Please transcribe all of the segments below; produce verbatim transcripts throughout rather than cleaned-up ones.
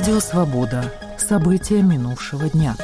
Радио «Свобода». События минувшего дня.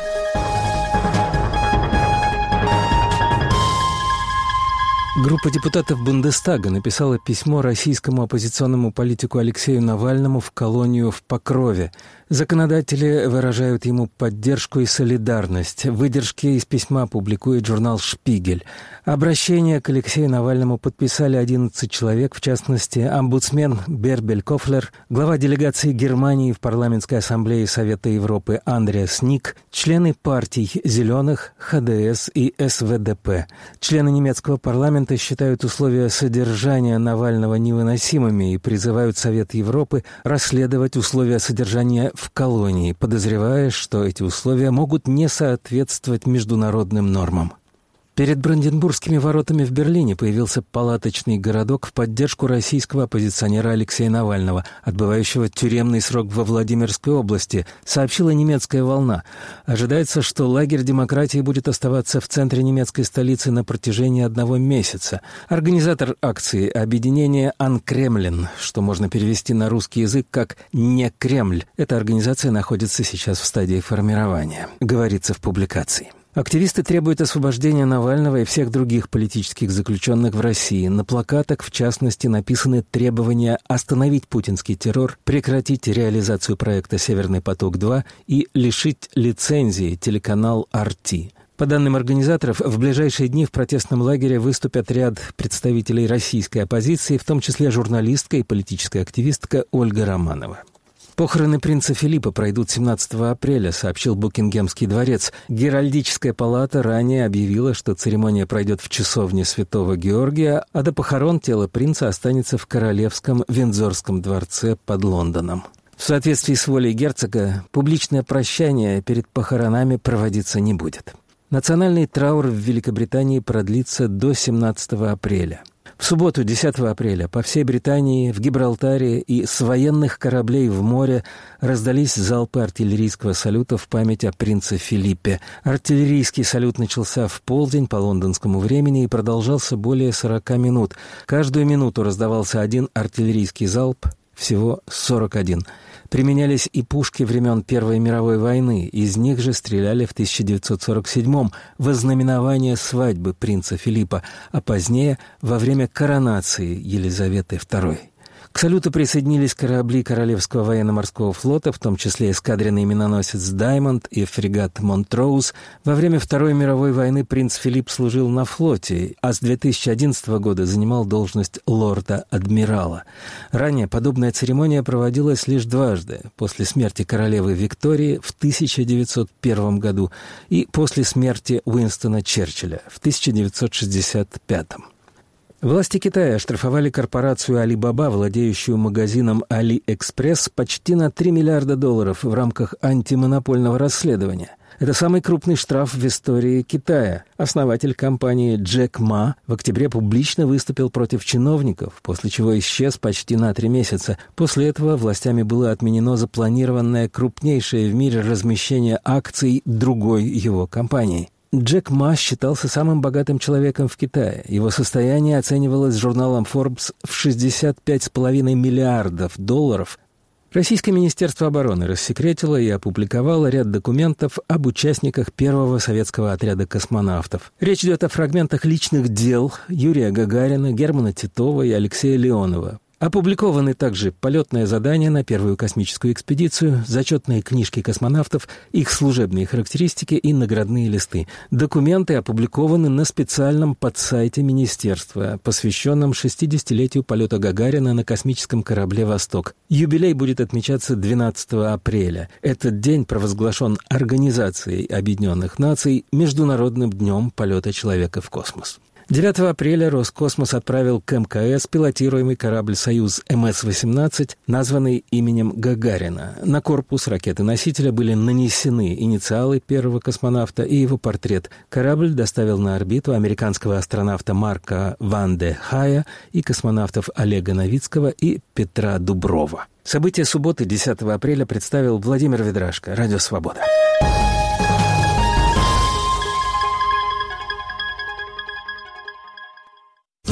Группа депутатов Бундестага написала письмо российскому оппозиционному политику Алексею Навальному в колонию в Покрове. Законодатели выражают ему поддержку и солидарность. Выдержки из письма публикует журнал «Шпигель». Обращение к Алексею Навальному подписали одиннадцать человек, в частности, омбудсмен Бербель Кофлер, глава делегации Германии в Парламентской ассамблее Совета Европы Андреас Ник, члены партий «Зеленых», ха дэ эс и эс вэ дэ пэ. Члены немецкого парламента считают условия содержания Навального невыносимыми и призывают Совет Европы расследовать условия содержания в колонии, подозревая, что эти условия могут не соответствовать международным нормам. Перед Бранденбургскими воротами в Берлине появился палаточный городок в поддержку российского оппозиционера Алексея Навального, отбывающего тюремный срок во Владимирской области, сообщила немецкая «Волна». Ожидается, что лагерь демократии будет оставаться в центре немецкой столицы на протяжении одного месяца. Организатор акции — объединение «Анкремлен», что можно перевести на русский язык как «Не Кремль». Эта организация находится сейчас в стадии формирования, говорится в публикации. Активисты требуют освобождения Навального и всех других политических заключенных в России. На плакатах, в частности, написаны требования остановить путинский террор, прекратить реализацию проекта «Северный поток-два» и лишить лицензии телеканал эр тэ. По данным организаторов, в ближайшие дни в протестном лагере выступят ряд представителей российской оппозиции, в том числе журналистка и политическая активистка Ольга Романова. Похороны принца Филиппа пройдут семнадцатого апреля, сообщил Букингемский дворец. Геральдическая палата ранее объявила, что церемония пройдет в часовне Святого Георгия, а до похорон тело принца останется в Королевском Виндзорском дворце под Лондоном. В соответствии с волей герцога, публичное прощание перед похоронами проводиться не будет. Национальный траур в Великобритании продлится до семнадцатого апреля. В субботу, десятого апреля, по всей Британии, в Гибралтаре и с военных кораблей в море раздались залпы артиллерийского салюта в память о принце Филиппе. Артиллерийский салют начался в полдень по лондонскому времени и продолжался более сорока минут. Каждую минуту раздавался один артиллерийский залп, всего сорок один. Применялись и пушки времен Первой мировой войны, из них же стреляли в тысяча девятьсот сорок седьмом во знаменование свадьбы принца Филиппа, а позднее во время коронации Елизаветы второй. К салюту присоединились корабли Королевского военно-морского флота, в том числе эскадренный миноносец «Даймонд» и фрегат «Монтроуз». Во время Второй мировой войны принц Филипп служил на флоте, а с две тысячи одиннадцатого года занимал должность лорда-адмирала. Ранее подобная церемония проводилась лишь дважды: после смерти королевы Виктории в тысяча девятьсот первом году и после смерти Уинстона Черчилля в тысяча девятьсот шестьдесят пятом. Власти Китая оштрафовали корпорацию Alibaba, владеющую магазином AliExpress, почти на три миллиарда долларов в рамках антимонопольного расследования. Это самый крупный штраф в истории Китая. Основатель компании Джек Ма в октябре публично выступил против чиновников, после чего исчез почти на три месяца. После этого властями было отменено запланированное крупнейшее в мире размещение акций другой его компании. Джек Ма считался самым богатым человеком в Китае. Его состояние оценивалось журналом Forbes в шестьдесят пять целых пять десятых миллиардов долларов. Российское министерство обороны рассекретило и опубликовало ряд документов об участниках первого советского отряда космонавтов. Речь идет о фрагментах личных дел Юрия Гагарина, Германа Титова и Алексея Леонова. Опубликованы также полетное задание на первую космическую экспедицию, зачетные книжки космонавтов, их служебные характеристики и наградные листы. Документы опубликованы на специальном подсайте министерства, посвященном шестидесятилетию полета Гагарина на космическом корабле «Восток». Юбилей будет отмечаться двенадцатого апреля. Этот день провозглашен Организацией Объединенных Наций Международным днем полета человека в космос. девятого апреля Роскосмос отправил к эм ка эс пилотируемый корабль «Союз эм эс восемнадцать», названный именем Гагарина. На корпус ракеты-носителя были нанесены инициалы первого космонавта и его портрет. Корабль доставил на орбиту американского астронавта Марка Ван де Хая и космонавтов Олега Новицкого и Петра Дуброва. События субботы, десятого апреля, представил Владимир Ведрашко, Радио «Свобода».